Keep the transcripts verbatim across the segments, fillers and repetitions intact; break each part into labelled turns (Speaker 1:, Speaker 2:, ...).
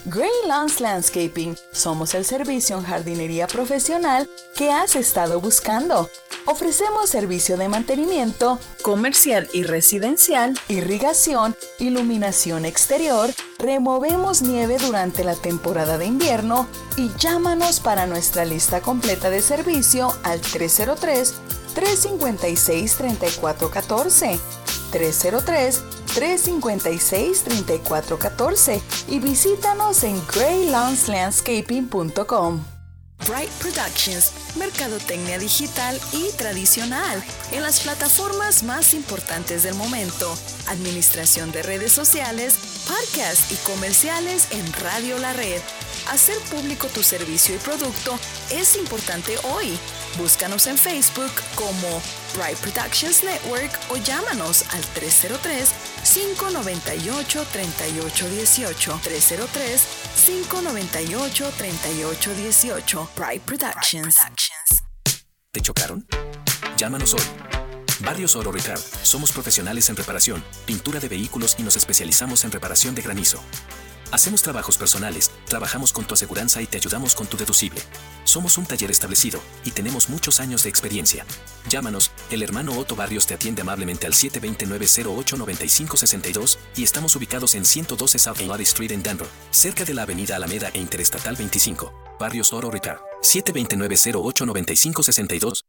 Speaker 1: Gray Lawns Landscaping. Somos el servicio en jardinería profesional que has estado buscando. Ofrecemos servicio de mantenimiento comercial y residencial, irrigación, iluminación exterior, removemos nieve durante la temporada de invierno y llámanos para nuestra lista completa de servicio al tres cero tres, tres cinco seis, tres cuatro uno cuatro, tres cero tres, tres cinco seis, tres cuatro uno cuatro y visítanos en gray lawns landscaping punto com. Bright Productions, mercadotecnia digital y tradicional en las plataformas más importantes del momento, administración de redes sociales, podcasts y comerciales en Radio La Red. Hacer público tu servicio y producto es importante hoy. Búscanos en Facebook como Bright Productions Network o llámanos al tres cero tres, cinco nueve ocho, tres ocho uno ocho, tres cero tres, cinco nueve ocho, tres ocho uno ocho. Bright Productions.
Speaker 2: ¿Te chocaron? Llámanos hoy. Barrios Oro Ricard. Somos profesionales en reparación, pintura de vehículos y nos especializamos en reparación de granizo. Hacemos trabajos personales, trabajamos con tu aseguranza y te ayudamos con tu deducible. Somos un taller establecido y tenemos muchos años de experiencia. Llámanos, el hermano Otto Barrios te atiende amablemente al siete dos nueve, cero ocho nueve cinco seis dos y estamos ubicados en ciento doce South Lottie Street en Denver, cerca de la avenida Alameda e Interestatal veinticinco. Barrios Oro Ricard. siete dos nueve, cero ocho nueve cinco seis dos.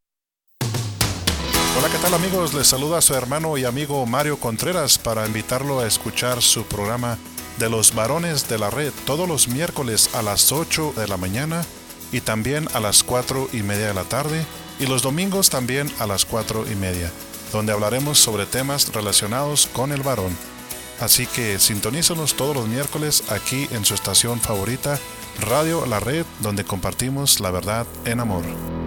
Speaker 3: Hola, ¿qué tal amigos? Les saluda su hermano y amigo Mario Contreras para invitarlo a escuchar su programa de los varones de la red todos los miércoles a las ocho de la mañana y también a las cuatro y media de la tarde y los domingos también a las cuatro y media, donde hablaremos sobre temas relacionados con el varón. Así que sintonícenos todos los miércoles aquí en su estación favorita, Radio La Red, donde compartimos la verdad en amor.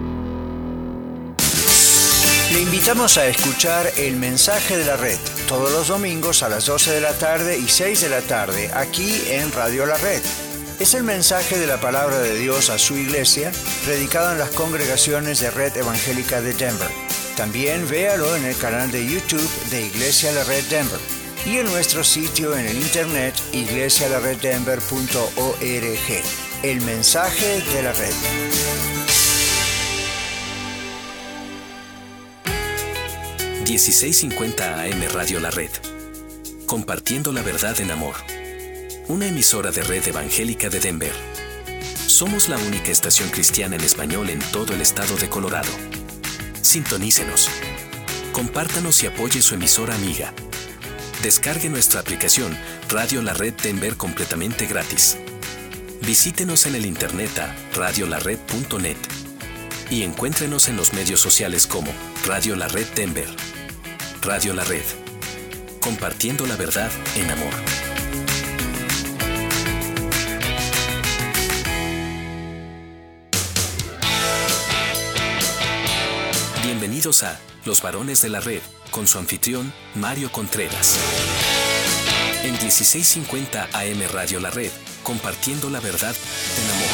Speaker 4: Le invitamos a escuchar El Mensaje de la Red todos los domingos a las doce de la tarde y seis de la tarde aquí en Radio La Red. Es el mensaje de la palabra de Dios a su iglesia, predicado en las congregaciones de Red Evangélica de Denver. También véalo en el canal de YouTube de Iglesia La Red Denver y en nuestro sitio en el internet iglesia la red denver punto org. El Mensaje de la Red.
Speaker 2: dieciséis cincuenta A M Radio La Red. Compartiendo la verdad en amor. Una emisora de Red Evangélica de Denver. Somos la única estación cristiana en español en todo el estado de Colorado. Sintonícenos. Compártanos y apoye su emisora amiga. Descargue nuestra aplicación Radio La Red Denver completamente gratis. Visítenos en el internet a radio la red punto net y encuéntrenos en los medios sociales como Radio La Red Denver. Radio La Red. Compartiendo la verdad en amor. Bienvenidos a Los Varones de la Red, con su anfitrión, Mario Contreras. En dieciséis cincuenta A M Radio La Red, compartiendo la verdad en amor.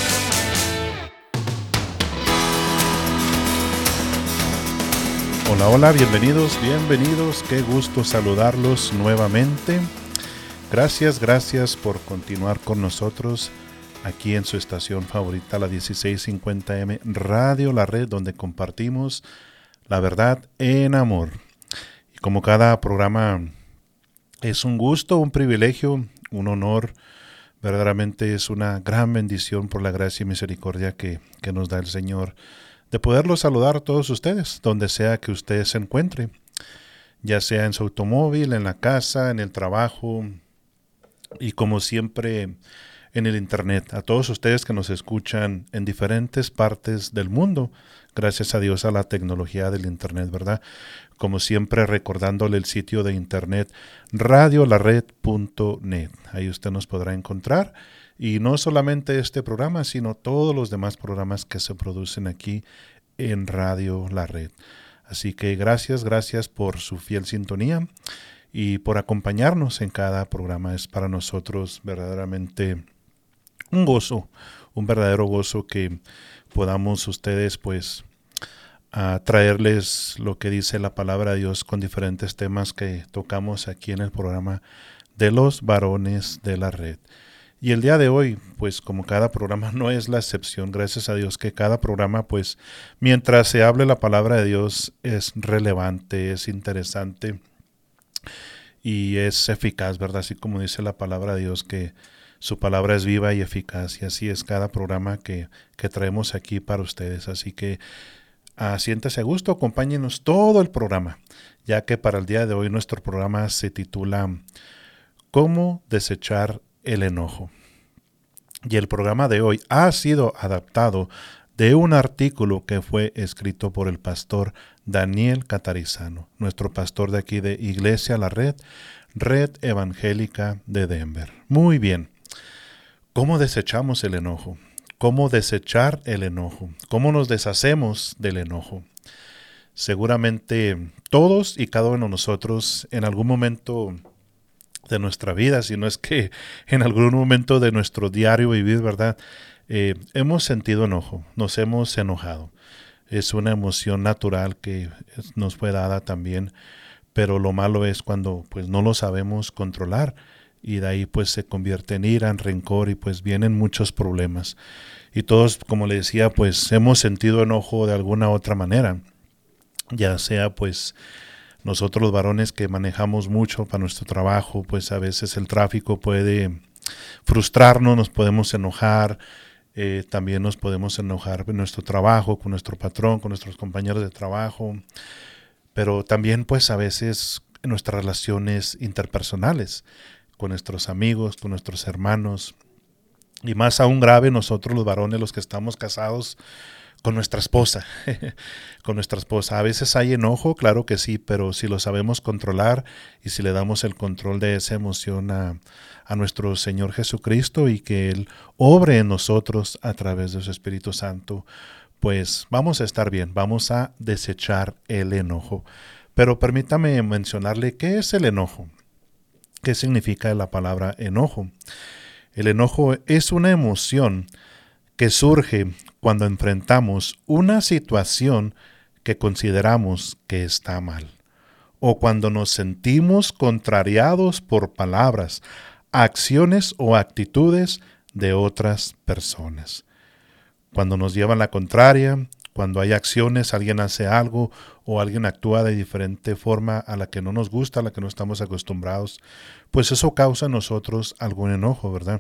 Speaker 3: Hola, hola, bienvenidos, bienvenidos, qué gusto saludarlos nuevamente. Gracias, gracias por continuar con nosotros aquí en su estación favorita, la dieciséis cincuenta A M Radio La Red, donde compartimos la verdad en amor. Y como cada programa es un gusto, un privilegio, un honor, verdaderamente es una gran bendición por la gracia y misericordia que, que nos da el Señor, de poderlos saludar a todos ustedes, donde sea que usted se encuentre, ya sea en su automóvil, en la casa, en el trabajo y como siempre en el internet. A todos ustedes que nos escuchan en diferentes partes del mundo, gracias a Dios a la tecnología del internet, ¿verdad? Como siempre recordándole el sitio de internet radio la red punto net. Ahí usted nos podrá encontrar. Y no solamente este programa, sino todos los demás programas que se producen aquí en Radio La Red. Así que gracias, gracias por su fiel sintonía y por acompañarnos en cada programa. Es para nosotros verdaderamente un gozo, un verdadero gozo que podamos ustedes pues a traerles lo que dice la palabra de Dios con diferentes temas que tocamos aquí en el programa de los varones de la red. Y el día de hoy, pues como cada programa no es la excepción, gracias a Dios que cada programa, pues mientras se hable la palabra de Dios es relevante, es interesante y es eficaz, ¿verdad? Así como dice la palabra de Dios, que su palabra es viva y eficaz, y así es cada programa que, que traemos aquí para ustedes. Así que uh, siéntese a gusto, acompáñenos todo el programa, ya que para el día de hoy nuestro programa se titula ¿Cómo desechar el enojo? Y el programa de hoy ha sido adaptado de un artículo que fue escrito por el pastor Daniel Catarizano, nuestro pastor de aquí de Iglesia La Red, Red Evangélica de Denver. Muy bien. ¿Cómo desechamos el enojo? ¿Cómo desechar el enojo? ¿Cómo nos deshacemos del enojo? Seguramente todos y cada uno de nosotros en algún momento de nuestra vida, si no es que en algún momento de nuestro diario vivir, ¿verdad? Eh, hemos sentido enojo, nos hemos enojado. Es una emoción natural que nos fue dada también, pero lo malo es cuando pues no lo sabemos controlar y de ahí pues se convierte en ira, en rencor y pues vienen muchos problemas. Y todos, como le decía, pues hemos sentido enojo de alguna otra manera, ya sea pues nosotros los varones que manejamos mucho para nuestro trabajo, pues a veces el tráfico puede frustrarnos, nos podemos enojar, eh, también nos podemos enojar en nuestro trabajo, con nuestro patrón, con nuestros compañeros de trabajo, pero también pues a veces en nuestras relaciones interpersonales, con nuestros amigos, con nuestros hermanos, y más aún grave nosotros los varones, los que estamos casados, con nuestra esposa, con nuestra esposa. A veces hay enojo, claro que sí, pero si lo sabemos controlar y si le damos el control de esa emoción a, a nuestro Señor Jesucristo y que Él obre en nosotros a través de su Espíritu Santo, pues vamos a estar bien, vamos a desechar el enojo. Pero permítame mencionarle qué es el enojo, qué significa la palabra enojo. El enojo es una emoción que surge cuando enfrentamos una situación que consideramos que está mal, o cuando nos sentimos contrariados por palabras, acciones o actitudes de otras personas. Cuando nos llevan la contraria, cuando hay acciones, alguien hace algo o alguien actúa de diferente forma a la que no nos gusta, a la que no estamos acostumbrados, pues eso causa en nosotros algún enojo, ¿verdad?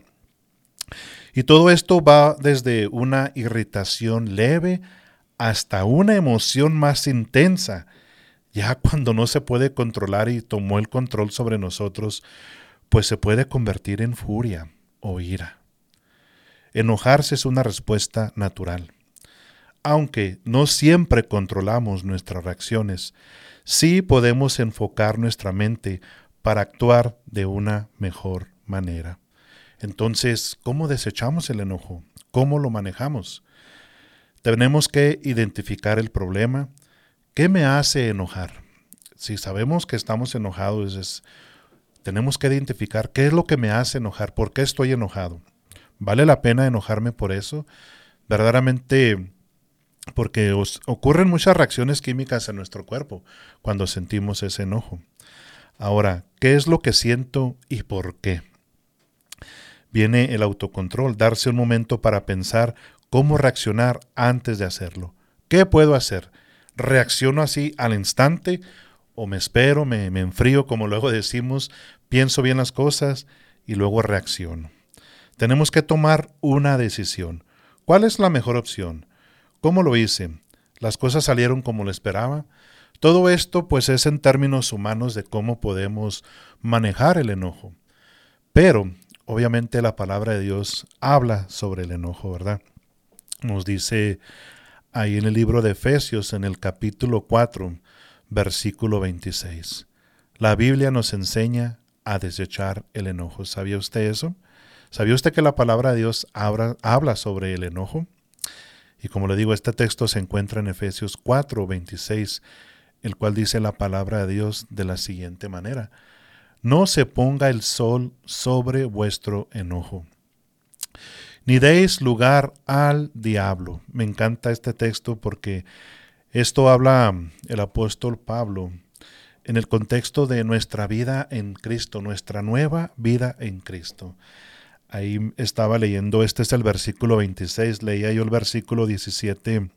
Speaker 3: Y todo esto va desde una irritación leve hasta una emoción más intensa. Ya cuando no se puede controlar y tomó el control sobre nosotros, pues se puede convertir en furia o ira. Enojarse es una respuesta natural. Aunque no siempre controlamos nuestras reacciones, sí podemos enfocar nuestra mente para actuar de una mejor manera. Entonces, ¿cómo desechamos el enojo? ¿Cómo lo manejamos? Tenemos que identificar el problema. ¿Qué me hace enojar? Si sabemos que estamos enojados, es, tenemos que identificar qué es lo que me hace enojar, por qué estoy enojado. ¿Vale la pena enojarme por eso? Verdaderamente, porque os, ocurren muchas reacciones químicas en nuestro cuerpo cuando sentimos ese enojo. Ahora, ¿qué es lo que siento y por qué? Viene el autocontrol, darse un momento para pensar cómo reaccionar antes de hacerlo. ¿Qué puedo hacer? ¿Reacciono así al instante o me espero, me, me enfrío, como luego decimos, pienso bien las cosas y luego reacciono? Tenemos que tomar una decisión. ¿Cuál es la mejor opción? ¿Cómo lo hice? ¿Las cosas salieron como lo esperaba? Todo esto pues es en términos humanos de cómo podemos manejar el enojo. Pero obviamente la palabra de Dios habla sobre el enojo, ¿verdad? Nos dice ahí en el libro de Efesios, en el capítulo cuatro, versículo veintiséis. La Biblia nos enseña a desechar el enojo. ¿Sabía usted eso? ¿Sabía usted que la palabra de Dios habla, habla sobre el enojo? Y como le digo, este texto se encuentra en Efesios cuatro, veintiséis, el cual dice la palabra de Dios de la siguiente manera. No se ponga el sol sobre vuestro enojo, ni deis lugar al diablo. Me encanta este texto porque esto habla el apóstol Pablo en el contexto de nuestra vida en Cristo, nuestra nueva vida en Cristo. Ahí estaba leyendo, este es el versículo veintiséis, leía yo el versículo diecisiete,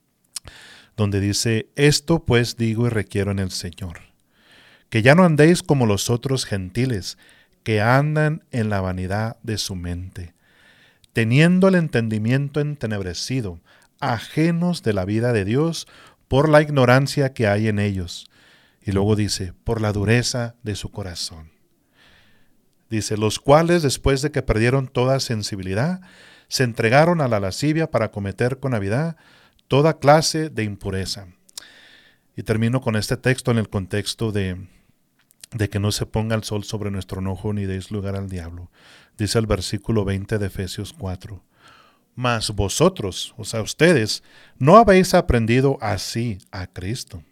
Speaker 3: donde dice, esto pues digo y requiero en el Señor, que ya no andéis como los otros gentiles, que andan en la vanidad de su mente, teniendo el entendimiento entenebrecido, ajenos de la vida de Dios, por la ignorancia que hay en ellos. Y luego dice, por la dureza de su corazón. Dice, los cuales después de que perdieron toda sensibilidad, se entregaron a la lascivia para cometer con avidad toda clase de impureza. Y termino con este texto en el contexto de, de que no se ponga el sol sobre nuestro enojo ni deis lugar al diablo. Dice el versículo veinte de Efesios cuatro. Mas vosotros, o sea, ustedes, no habéis aprendido así a Cristo.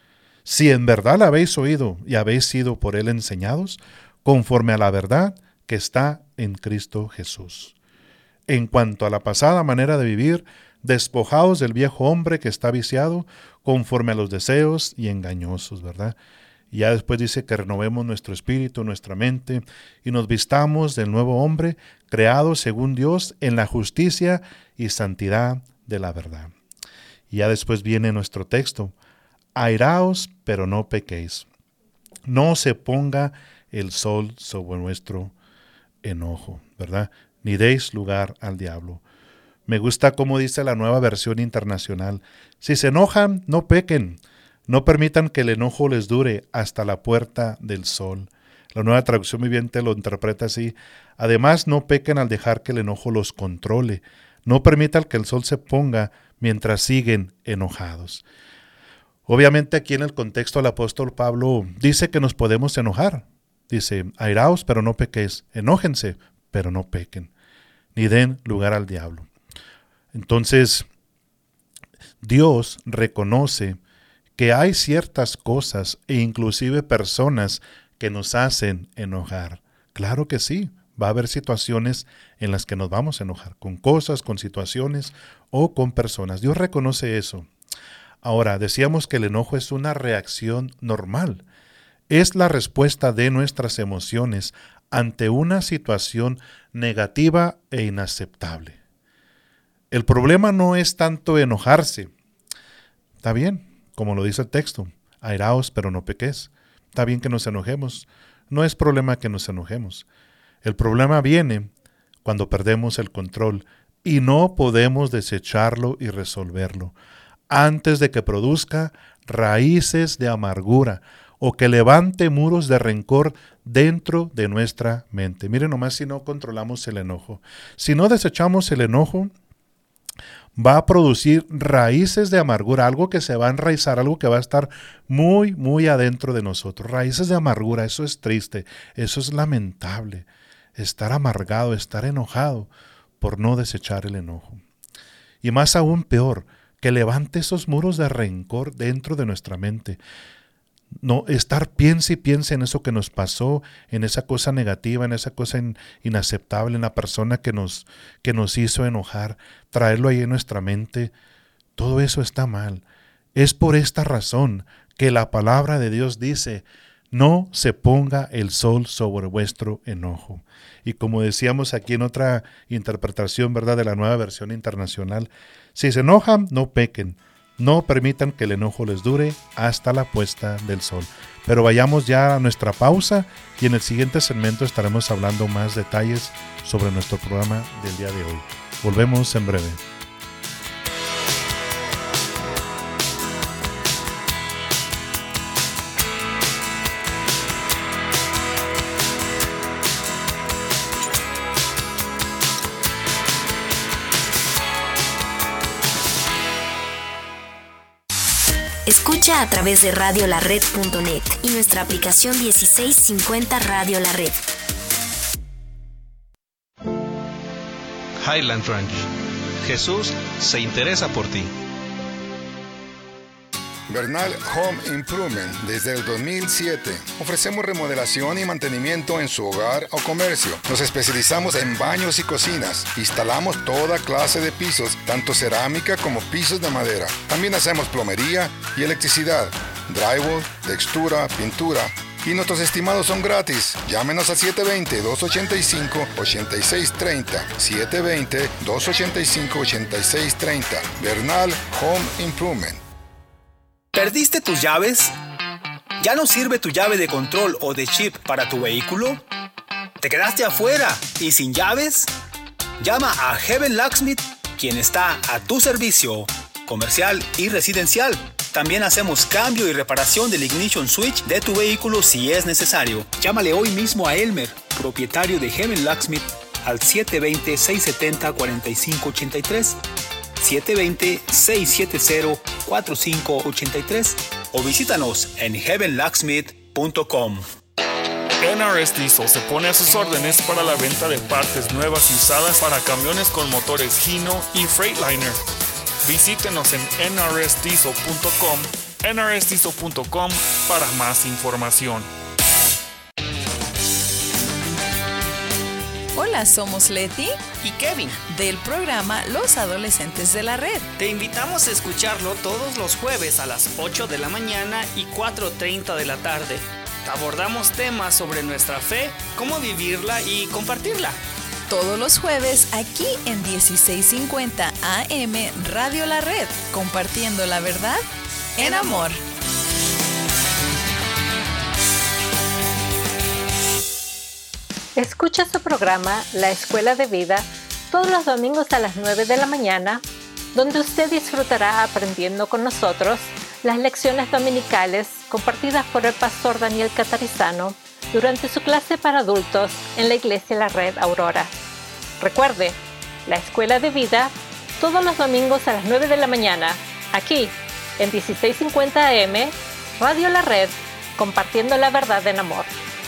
Speaker 3: Si en verdad la habéis oído y habéis sido por él enseñados, conforme a la verdad que está en Cristo Jesús. En cuanto a la pasada manera de vivir, despojaos del viejo hombre que está viciado, conforme a los deseos y engañosos, ¿verdad? Y ya después dice que renovemos nuestro espíritu, nuestra mente, y nos vistamos del nuevo hombre, creado según Dios en la justicia y santidad de la verdad. Y ya después viene nuestro texto, airaos, pero no pequéis. No se ponga el sol sobre nuestro enojo, ¿verdad? Ni deis lugar al diablo. Me gusta cómo dice la Nueva Versión Internacional. Si se enojan, no pequen. No permitan que el enojo les dure hasta la puerta del sol. La Nueva Traducción Viviente lo interpreta así. Además, no pequen al dejar que el enojo los controle. No permitan que el sol se ponga mientras siguen enojados. Obviamente aquí en el contexto el apóstol Pablo dice que nos podemos enojar. Dice, airaos, pero no pequéis. Enójense, pero no pequen. Ni den lugar al diablo. Entonces, Dios reconoce que hay ciertas cosas e inclusive personas que nos hacen enojar. Claro que sí, va a haber situaciones en las que nos vamos a enojar, con cosas, con situaciones o con personas. Dios reconoce eso. Ahora, decíamos que el enojo es una reacción normal. Es la respuesta de nuestras emociones ante una situación negativa e inaceptable. El problema no es tanto enojarse. Está bien, como lo dice el texto, airaos pero no pequéis. Está bien que nos enojemos. No es problema que nos enojemos. El problema viene cuando perdemos el control y no podemos desecharlo y resolverlo antes de que produzca raíces de amargura o que levante muros de rencor dentro de nuestra mente. Miren nomás si no controlamos el enojo. Si no desechamos el enojo, va a producir raíces de amargura, algo que se va a enraizar, algo que va a estar muy, muy adentro de nosotros. Raíces de amargura, eso es triste, eso es lamentable. Estar amargado, estar enojado por no desechar el enojo. Y más aún peor, que levante esos muros de rencor dentro de nuestra mente. No, estar piense y piense en eso que nos pasó, en esa cosa negativa, en esa cosa in, inaceptable, en la persona que nos, que nos hizo enojar, traerlo ahí en nuestra mente. Todo eso está mal. Es por esta razón que la palabra de Dios dice, no se ponga el sol sobre vuestro enojo. Y como decíamos aquí en otra interpretación, ¿verdad?, de la Nueva Versión Internacional, si se enojan, no pequen. No permitan que el enojo les dure hasta la puesta del sol. Pero vayamos ya a nuestra pausa y en el siguiente segmento estaremos hablando más detalles sobre nuestro programa del día de hoy. Volvemos en breve.
Speaker 5: Escucha a través de radio la red punto net y nuestra aplicación dieciséis cincuenta Radio La Red.
Speaker 6: Highland Ranch. Jesús se interesa por ti.
Speaker 7: Bernal Home Improvement. Desde el dos mil siete ofrecemos remodelación y mantenimiento en su hogar o comercio. Nos especializamos en baños y cocinas. Instalamos toda clase de pisos, tanto cerámica como pisos de madera. También hacemos plomería y electricidad, drywall, textura, pintura, Y nuestros estimados son gratis. Llámenos al siete dos cero, dos ocho cinco, ocho seis tres cero. siete dos cero, dos ocho cinco, ocho seis tres cero. Bernal Home Improvement.
Speaker 8: ¿Perdiste tus llaves? ¿Ya no sirve tu llave de control o de chip para tu vehículo? ¿Te quedaste afuera y sin llaves? Llama a Heaven Locksmith, quien está a tu servicio, comercial y residencial. También hacemos cambio y reparación del ignition switch de tu vehículo si es necesario. Llámale hoy mismo a Elmer, propietario de Heaven Locksmith, al siete dos cero, seis siete cero, cuatro cinco ocho tres, siete dos cero, seis siete cero, cuatro cinco ocho tres o visítanos en heaven locksmith punto com.
Speaker 9: N R S Diesel se pone a sus órdenes para la venta de partes nuevas y usadas para camiones con motores Hino y Freightliner. Visítenos en N R S diesel punto com, N R S diesel punto com para más información.
Speaker 1: Hola, somos Leti
Speaker 10: y Kevin
Speaker 1: del programa Los Adolescentes de la Red.
Speaker 10: Te invitamos a escucharlo todos los jueves a las ocho de la mañana y cuatro treinta de la tarde. Abordamos temas sobre nuestra fe, cómo vivirla y compartirla.
Speaker 1: Todos los jueves aquí en dieciséis cincuenta A M Radio La Red, compartiendo la verdad en amor.
Speaker 11: Escucha su programa La Escuela de Vida todos los domingos a las nueve de la mañana, donde usted disfrutará aprendiendo con nosotros las lecciones dominicales compartidas por el pastor Daniel Catarizano durante su clase para adultos en la Iglesia La Red Aurora. Recuerde, La Escuela de Vida todos los domingos a las nueve de la mañana, aquí en dieciséis cincuenta A M, Radio La Red, compartiendo la verdad en amor.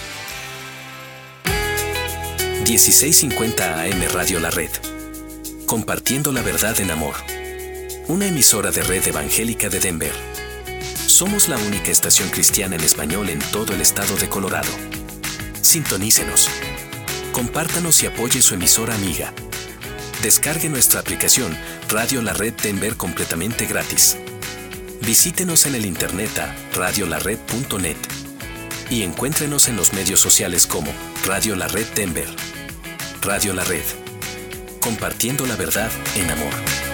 Speaker 2: dieciséis cincuenta A M Radio La Red, compartiendo la verdad en amor. Una emisora de Red Evangélica de Denver. Somos la única estación cristiana en español en todo el estado de Colorado. Sintonícenos. Compártanos y apoye su emisora amiga. Descargue nuestra aplicación Radio La Red Denver completamente gratis. Visítenos en el internet a radio la red punto net y encuéntrenos en los medios sociales como Radio La Red Denver. Radio La Red. Compartiendo la verdad en amor.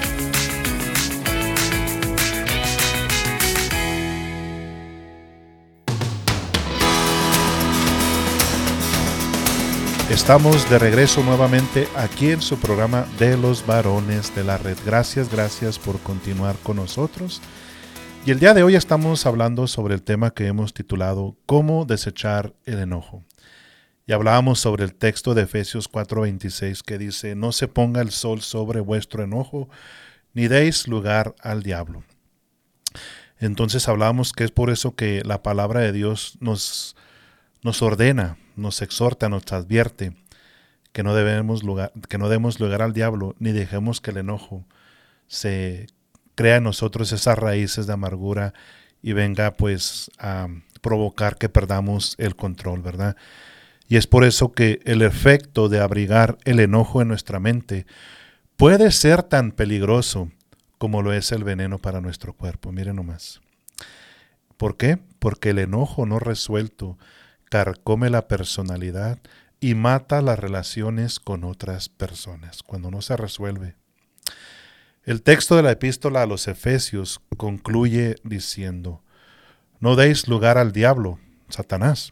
Speaker 3: Estamos de regreso nuevamente aquí en su programa de los varones de la red. Gracias, gracias por continuar con nosotros. Y el día de hoy estamos hablando sobre el tema que hemos titulado ¿Cómo desechar el enojo? Y hablábamos sobre el texto de Efesios cuatro veintiséis que dice: no se ponga el sol sobre vuestro enojo, ni deis lugar al diablo. Entonces hablábamos que es por eso que la palabra de Dios nos, nos ordena, nos exhorta, nos advierte que no debemos lugar, que no demos lugar al diablo, ni dejemos que el enojo se crea en nosotros esas raíces de amargura y venga pues a provocar que perdamos el control, ¿verdad? Y es por eso que el efecto de abrigar el enojo en nuestra mente puede ser tan peligroso como lo es el veneno para nuestro cuerpo. Miren nomás. ¿Por qué? Porque el enojo no resuelto carcome la personalidad y mata las relaciones con otras personas cuando no se resuelve. El texto de la epístola a los Efesios concluye diciendo: no deis lugar al diablo, Satanás,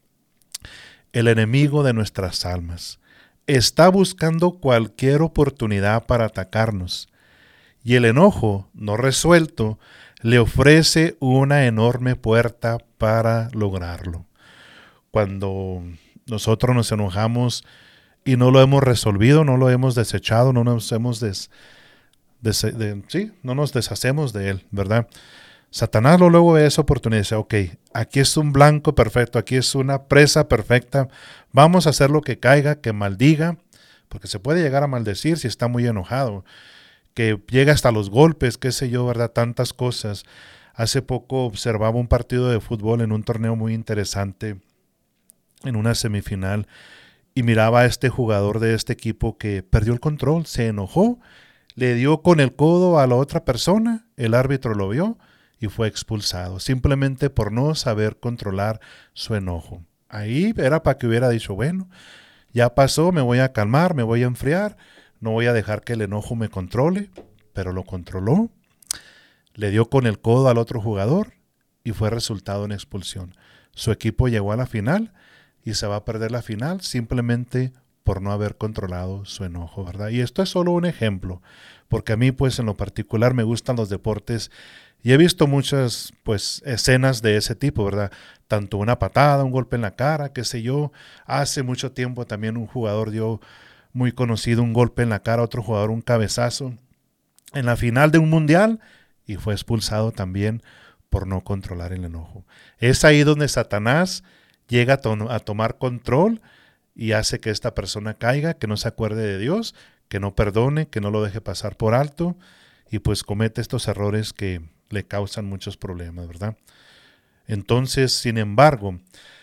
Speaker 3: el enemigo de nuestras almas. Está buscando cualquier oportunidad para atacarnos, y el enojo no resuelto le ofrece una enorme puerta para lograrlo. Cuando nosotros nos enojamos y no lo hemos resolvido, no lo hemos desechado, no nos hemos des, des, de, sí, no nos deshacemos de él, ¿verdad? Satanás luego ve esa oportunidad y dice: ok, aquí es un blanco perfecto, aquí es una presa perfecta, vamos a hacer lo que caiga, que maldiga, porque se puede llegar a maldecir si está muy enojado, que llega hasta los golpes, qué sé yo, ¿verdad? Tantas cosas. Hace poco observaba un partido de fútbol en un torneo muy interesante, en una semifinal, y miraba a este jugador de este equipo que perdió el control, se enojó, le dio con el codo a la otra persona, el árbitro lo vio, y fue expulsado, simplemente por no saber controlar su enojo. Ahí era para que hubiera dicho, bueno, ya pasó, me voy a calmar, me voy a enfriar, no voy a dejar que el enojo me controle, pero lo controló, le dio con el codo al otro jugador y fue resultado en expulsión. Su equipo llegó a la final y se va a perder la final simplemente por no haber controlado su enojo, ¿verdad? Y esto es solo un ejemplo, porque a mí pues en lo particular me gustan los deportes y he visto muchas pues escenas de ese tipo, ¿verdad? Tanto una patada, un golpe en la cara, qué sé yo. Hace mucho tiempo también un jugador dio muy conocido un golpe en la cara a otro jugador, un cabezazo en la final de un mundial y fue expulsado también por no controlar el enojo. Es ahí donde Satanás llega a, to- a tomar control y hace que esta persona caiga, que no se acuerde de Dios, que no perdone, que no lo deje pasar por alto y pues comete estos errores que le causan muchos problemas, ¿verdad? Entonces, sin embargo,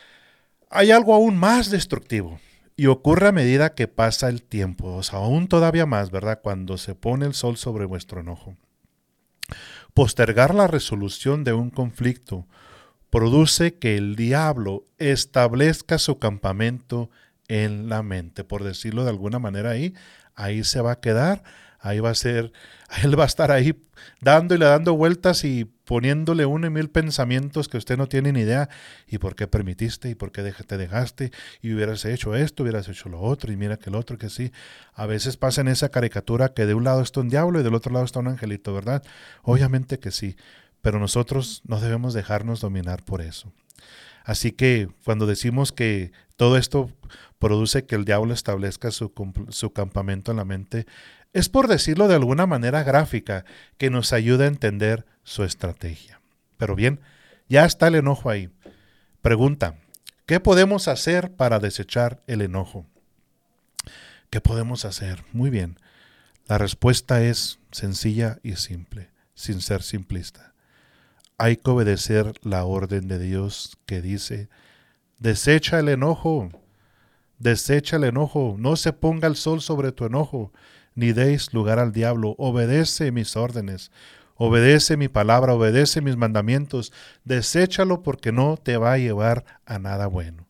Speaker 3: hay algo aún más destructivo y ocurre a medida que pasa el tiempo, o sea, aún todavía más, ¿verdad? Cuando se pone el sol sobre vuestro enojo. Postergar la resolución de un conflicto produce que el diablo establezca su campamento en la mente, por decirlo de alguna manera ahí, ahí se va a quedar, ahí va a ser, él va a estar ahí dándole, dando vueltas y poniéndole uno y mil pensamientos que usted no tiene ni idea, y por qué permitiste, y por qué te dejaste, y hubieras hecho esto, hubieras hecho lo otro, y mira que el otro que sí. A veces pasa en esa caricatura que de un lado está un diablo y del otro lado está un angelito, ¿verdad? Obviamente que sí, pero nosotros no debemos dejarnos dominar por eso. Así que cuando decimos que todo esto produce que el diablo establezca su, su campamento en la mente, es por decirlo de alguna manera gráfica, que nos ayuda a entender su estrategia. Pero bien, ya está el enojo ahí. Pregunta, ¿qué podemos hacer para desechar el enojo? ¿Qué podemos hacer? Muy bien, la respuesta es sencilla y simple, sin ser simplista. Hay que obedecer la orden de Dios que dice, desecha el enojo, desecha el enojo, no se ponga el sol sobre tu enojo, ni deis lugar al diablo, obedece mis órdenes, obedece mi palabra, obedece mis mandamientos, deséchalo porque no te va a llevar a nada bueno.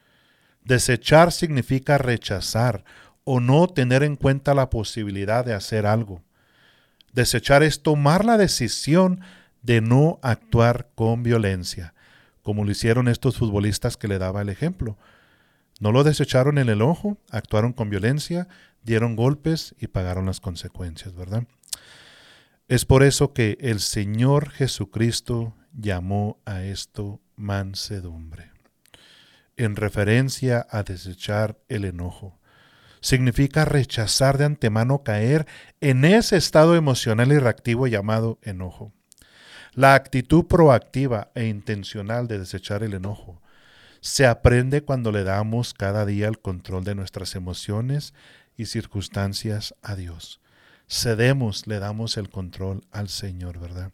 Speaker 3: Desechar significa rechazar o no tener en cuenta la posibilidad de hacer algo. Desechar es tomar la decisión de no actuar con violencia, como lo hicieron estos futbolistas que le daba el ejemplo. No lo desecharon en el enojo, actuaron con violencia, dieron golpes y pagaron las consecuencias, ¿verdad? Es por eso que el Señor Jesucristo llamó a esto mansedumbre, en referencia a desechar el enojo. Significa rechazar de antemano caer en ese estado emocional y reactivo llamado enojo. La actitud proactiva e intencional de desechar el enojo se aprende cuando le damos cada día el control de nuestras emociones y circunstancias a Dios. Cedemos, le damos el control al Señor, ¿verdad?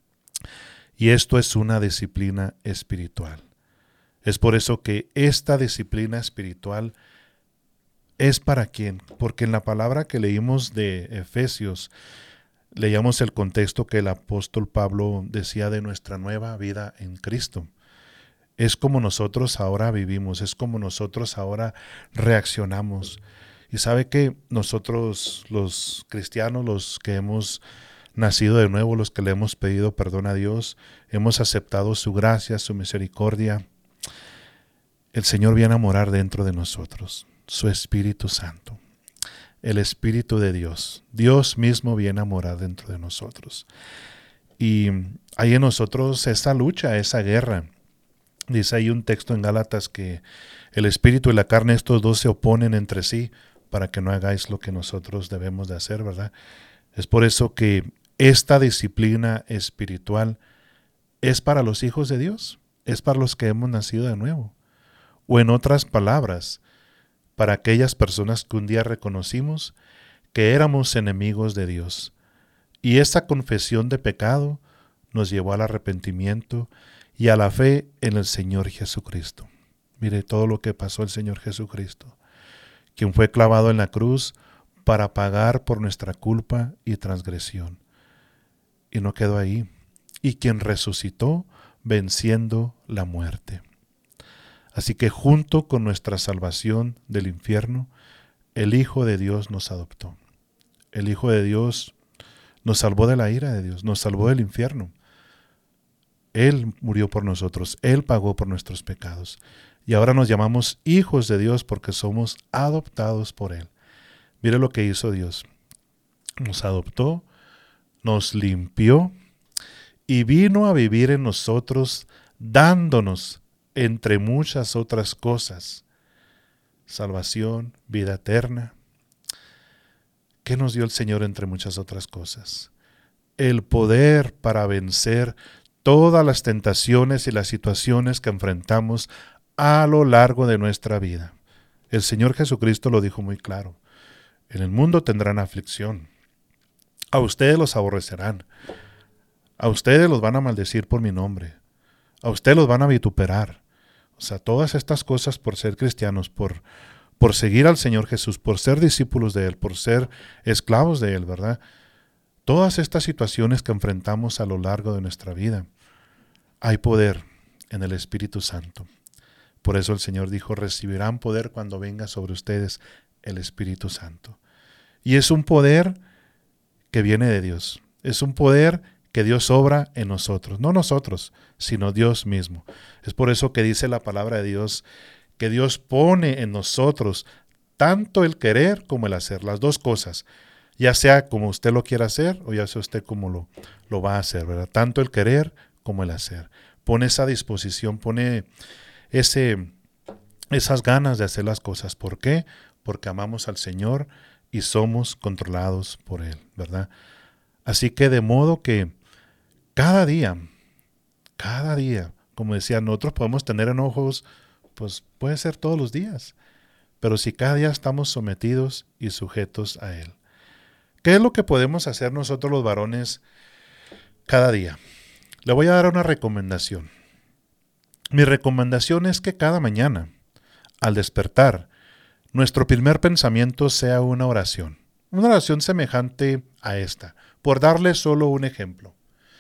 Speaker 3: Y esto es una disciplina espiritual. Es por eso que esta disciplina espiritual es para quién, porque en la palabra que leímos de Efesios, leíamos el contexto que el apóstol Pablo decía de nuestra nueva vida en Cristo. Es como nosotros ahora vivimos, es como nosotros ahora reaccionamos. Y sabe que nosotros los cristianos, los que hemos nacido de nuevo, los que le hemos pedido perdón a Dios, hemos aceptado su gracia, su misericordia, el Señor viene a morar dentro de nosotros, su Espíritu Santo, el Espíritu de Dios. Dios mismo viene a morar dentro de nosotros. Y hay en nosotros esa lucha, esa guerra. Dice ahí un texto en Gálatas que el Espíritu y la carne, estos dos se oponen entre sí para que no hagáis lo que nosotros debemos de hacer, ¿verdad? Es por eso que esta disciplina espiritual es para los hijos de Dios, es para los que hemos nacido de nuevo. O en otras palabras, para aquellas personas que un día reconocimos que éramos enemigos de Dios. Y esa confesión de pecado nos llevó al arrepentimiento y a la fe en el Señor Jesucristo. Mire todo lo que pasó el Señor Jesucristo, quien fue clavado en la cruz para pagar por nuestra culpa y transgresión. Y no quedó ahí. y quien resucitó venciendo la muerte. Así que junto con nuestra salvación del infierno, el Hijo de Dios nos adoptó. El Hijo de Dios nos salvó de la ira de Dios, nos salvó del infierno. Él murió por nosotros, Él pagó por nuestros pecados. Y ahora nos llamamos hijos de Dios porque somos adoptados por Él. Mire lo que hizo Dios. Nos adoptó, nos limpió y vino a vivir en nosotros, dándonos, entre muchas otras cosas, salvación, vida eterna. ¿Qué nos dio el Señor entre muchas otras cosas? El poder para vencer todas las tentaciones y las situaciones que enfrentamos a lo largo de nuestra vida. El Señor Jesucristo lo dijo muy claro. En el mundo tendrán aflicción. A ustedes los aborrecerán. A ustedes los van a maldecir por mi nombre. A ustedes los van a vituperar. O sea, todas estas cosas por ser cristianos, por, por seguir al Señor Jesús, por ser discípulos de Él, por ser esclavos de Él, ¿verdad? Todas estas situaciones que enfrentamos a lo largo de nuestra vida, hay poder en el Espíritu Santo. Por eso el Señor dijo, recibirán poder cuando venga sobre ustedes el Espíritu Santo. Y es un poder que viene de Dios. Es un poder que Dios obra en nosotros. No nosotros, sino Dios mismo. Es por eso que dice la palabra de Dios, que Dios pone en nosotros tanto el querer como el hacer. Las dos cosas. Ya sea como usted lo quiera hacer o ya sea usted como lo, lo va a hacer, ¿verdad? Tanto el querer como el hacer. Pone esa disposición, pone ese, esas ganas de hacer las cosas. ¿Por qué? Porque amamos al Señor y somos controlados por Él, ¿verdad? Así que de modo que cada día, cada día, como decía, nosotros podemos tener enojos, pues puede ser todos los días, pero si cada día estamos sometidos y sujetos a Él. ¿Qué es lo que podemos hacer nosotros los varones cada día? Le voy a dar una recomendación. Mi recomendación es que cada mañana, al despertar, nuestro primer pensamiento sea una oración. Una oración semejante a esta, por darle solo un ejemplo.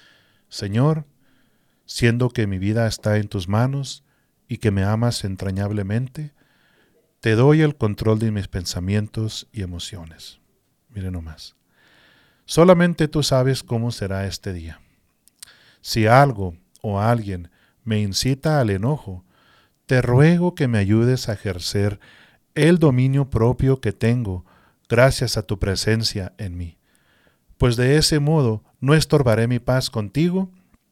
Speaker 3: Señor, siendo que mi vida está en tus manos y que me amas entrañablemente, te doy el control de mis pensamientos y emociones. Mire nomás. Solamente tú sabes cómo será este día. Si algo o alguien me incita al enojo, te ruego que me ayudes a ejercer el dominio propio que tengo gracias a tu presencia en mí. Pues de ese modo no estorbaré mi paz contigo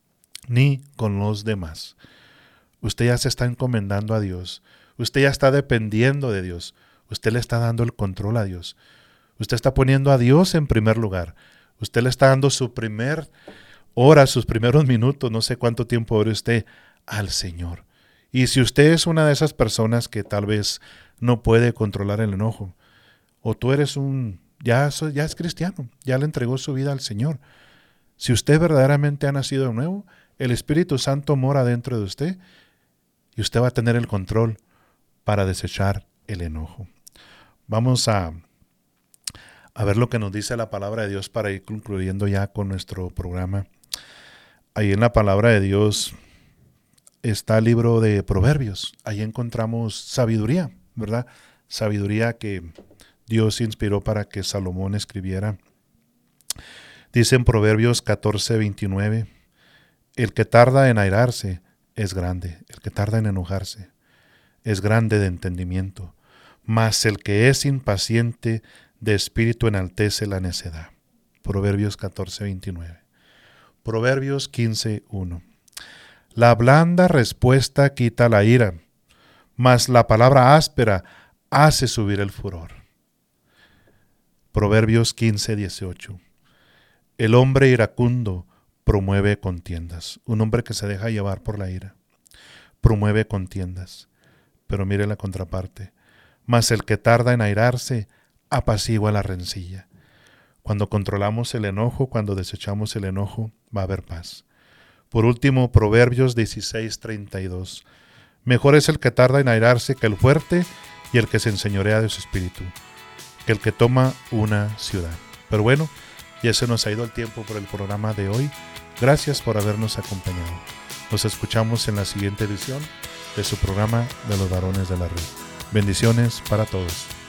Speaker 3: ni con los demás. Usted ya se está encomendando a Dios. Usted ya está dependiendo de Dios. Usted le está dando el control a Dios. Usted está poniendo a Dios en primer lugar. Usted le está dando su primer hora, sus primeros minutos, no sé cuánto tiempo ore usted, al Señor. Y si usted es una de esas personas que tal vez no puede controlar el enojo, o tú eres un, ya, ya es cristiano, ya le entregó su vida al Señor. Si usted verdaderamente ha nacido de nuevo, el Espíritu Santo mora dentro de usted y usted va a tener el control para desechar el enojo. Vamos a A ver lo que nos dice la palabra de Dios para ir concluyendo ya con nuestro programa. Ahí en la palabra de Dios está el libro de Proverbios. Ahí encontramos sabiduría, ¿verdad? Sabiduría que Dios inspiró para que Salomón escribiera. Dice en Proverbios catorce veintinueve, el que tarda en airarse es grande, el que tarda en enojarse es grande de entendimiento, mas el que es impaciente de espíritu enaltece la necedad. Proverbios catorce veintinueve. Proverbios quince uno. La blanda respuesta quita la ira, mas la palabra áspera hace subir el furor. Proverbios quince dieciocho. El hombre iracundo promueve contiendas. Un hombre que se deja llevar por la ira promueve contiendas. Pero mire la contraparte. Mas el que tarda en airarse apacigua la rencilla. Cuando controlamos el enojo, cuando desechamos el enojo, va a haber paz. Por último, Proverbios dieciséis treinta y dos. Mejor es el que tarda en airarse que el fuerte y el que se enseñorea de su espíritu, que el que toma una ciudad. Pero bueno, ya se nos ha ido el tiempo por el programa de hoy. Gracias por habernos acompañado. Nos escuchamos en la siguiente edición de su programa de los varones de la red. Bendiciones para todos.